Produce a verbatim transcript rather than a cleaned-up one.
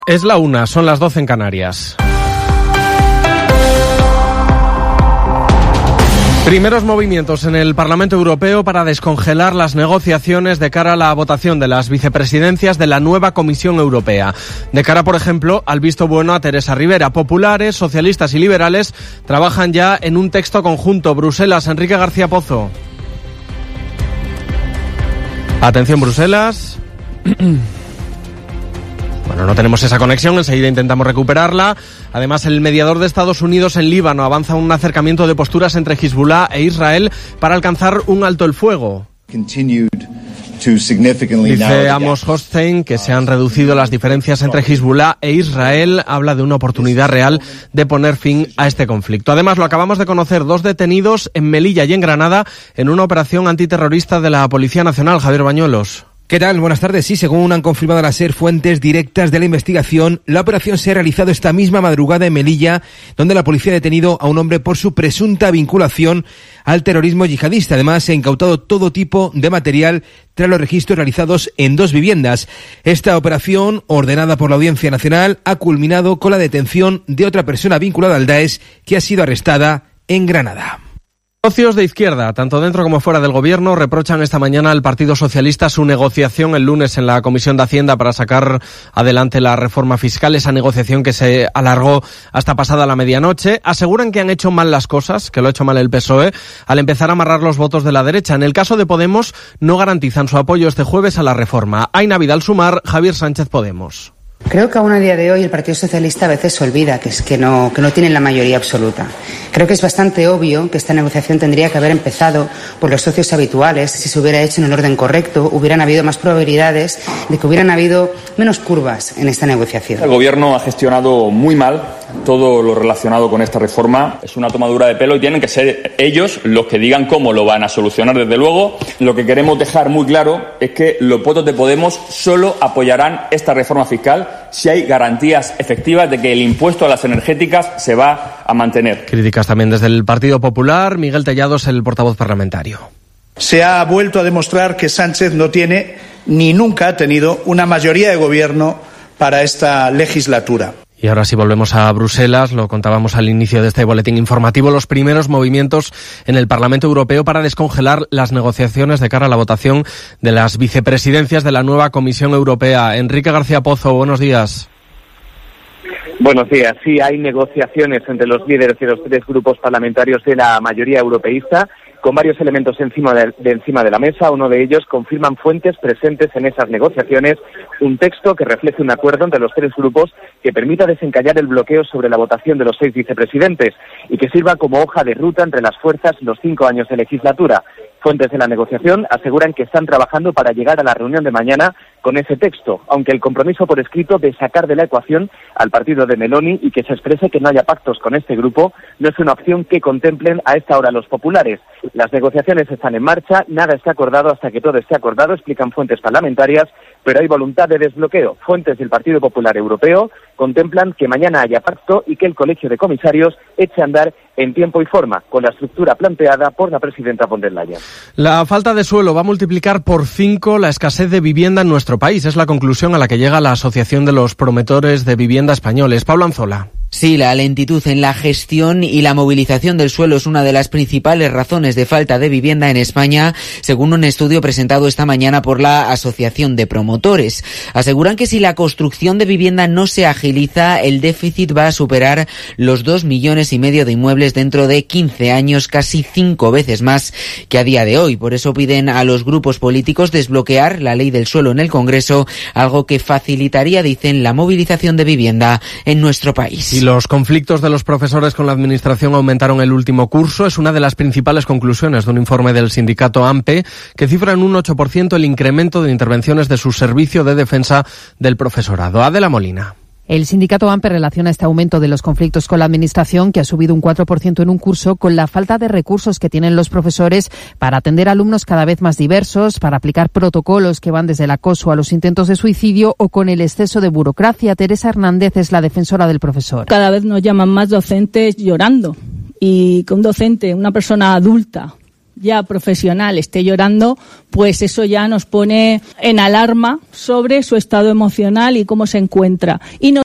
Es la una, son las doce en Canarias. Primeros movimientos en el Parlamento Europeo para descongelar las negociaciones de cara a la votación de las vicepresidencias de la nueva Comisión Europea. De cara, por ejemplo, al visto bueno a Teresa Rivera. Populares, socialistas y liberales trabajan ya en un texto conjunto. Bruselas, Enrique García Pozo. Atención, Bruselas. Bueno, no tenemos esa conexión, enseguida intentamos recuperarla. Además, el mediador de Estados Unidos en Líbano avanza un acercamiento de posturas entre Hezbollah e Israel para alcanzar un alto el fuego. Dice Amos Hochstein que se han reducido las diferencias entre Hezbollah e Israel. Habla de una oportunidad real de poner fin a este conflicto. Además, lo acabamos de conocer, dos detenidos en Melilla y en Granada en una operación antiterrorista de la Policía Nacional. Javier Bañuelos. ¿Qué tal? Buenas tardes. Sí, según han confirmado las SER fuentes directas de la investigación, la operación se ha realizado esta misma madrugada en Melilla, donde la policía ha detenido a un hombre por su presunta vinculación al terrorismo yihadista. Además, se ha incautado todo tipo de material tras los registros realizados en dos viviendas. Esta operación, ordenada por la Audiencia Nacional, ha culminado con la detención de otra persona vinculada al Daesh que ha sido arrestada en Granada. Socios de izquierda, tanto dentro como fuera del gobierno, reprochan esta mañana al Partido Socialista su negociación el lunes en la Comisión de Hacienda para sacar adelante la reforma fiscal, esa negociación que se alargó hasta pasada la medianoche. Aseguran que han hecho mal las cosas, que lo ha hecho mal el P S O E, al empezar a amarrar los votos de la derecha. En el caso de Podemos, no garantizan su apoyo este jueves a la reforma. Aina Vidal Sumar, Javier Sánchez Podemos. Creo que aún a día de hoy el Partido Socialista a veces se olvida que es que no, que no tienen la mayoría absoluta. Creo que es bastante obvio que esta negociación tendría que haber empezado por los socios habituales. Si se hubiera hecho en el orden correcto, hubieran habido más probabilidades de que hubieran habido menos curvas en esta negociación. El Gobierno ha gestionado muy mal todo lo relacionado con esta reforma. Es una tomadura de pelo y tienen que ser ellos los que digan cómo lo van a solucionar. Desde luego, lo que queremos dejar muy claro es que los votos de Podemos solo apoyarán esta reforma fiscal si hay garantías efectivas de que el impuesto a las energéticas se va a mantener. Críticas también desde el Partido Popular. Miguel Tellado es el portavoz parlamentario. Se ha vuelto a demostrar que Sánchez no tiene ni nunca ha tenido una mayoría de gobierno para esta legislatura. Y ahora sí volvemos a Bruselas, lo contábamos al inicio de este boletín informativo, los primeros movimientos en el Parlamento Europeo para descongelar las negociaciones de cara a la votación de las vicepresidencias de la nueva Comisión Europea. Enrique García Pozo, buenos días. Buenos días. Sí, hay negociaciones entre los líderes de los tres grupos parlamentarios de la mayoría europeísta, con varios elementos encima de, de encima de la mesa. Uno de ellos confirman fuentes presentes en esas negociaciones un texto que refleje un acuerdo entre los tres grupos que permita desencallar el bloqueo sobre la votación de los seis vicepresidentes y que sirva como hoja de ruta entre las fuerzas los cinco años de legislatura. Fuentes de la negociación aseguran que están trabajando para llegar a la reunión de mañana con ese texto, aunque el compromiso por escrito de sacar de la ecuación al partido de Meloni y que se exprese que no haya pactos con este grupo no es una opción que contemplen a esta hora los populares. Las negociaciones están en marcha, nada está acordado hasta que todo esté acordado, explican fuentes parlamentarias, pero hay voluntad de desbloqueo. Fuentes del Partido Popular Europeo contemplan que mañana haya pacto y que el Colegio de Comisarios eche a andar en tiempo y forma, con la estructura planteada por la presidenta von der Leyen. La falta de suelo va a multiplicar por cinco la escasez de vivienda en nuestro país. Es la conclusión a la que llega la Asociación de los Promotores de Vivienda Españoles. Pablo Anzola. Sí, la lentitud en la gestión y la movilización del suelo es una de las principales razones de falta de vivienda en España, según un estudio presentado esta mañana por la Asociación de Promotores. Aseguran que si la construcción de vivienda no se agiliza, el déficit va a superar los dos millones y medio de inmuebles dentro de quince años, casi cinco veces más que a día de hoy. Por eso piden a los grupos políticos desbloquear la ley del suelo en el Congreso, algo que facilitaría, dicen, la movilización de vivienda en nuestro país. Y los conflictos de los profesores con la administración aumentaron el último curso. Es una de las principales conclusiones de un informe del sindicato AMPE que cifra en un ocho por ciento el incremento de intervenciones de su servicio de defensa del profesorado. Adela Molina. El sindicato AMPE relaciona este aumento de los conflictos con la Administración, que ha subido un cuatro por ciento en un curso, con la falta de recursos que tienen los profesores para atender a alumnos cada vez más diversos, para aplicar protocolos que van desde el acoso a los intentos de suicidio o con el exceso de burocracia. Teresa Hernández es la defensora del profesor. Cada vez nos llaman más docentes llorando, y que un docente, una persona adulta, ya profesional esté llorando, pues eso ya nos pone en alarma sobre su estado emocional y cómo se encuentra. Y nos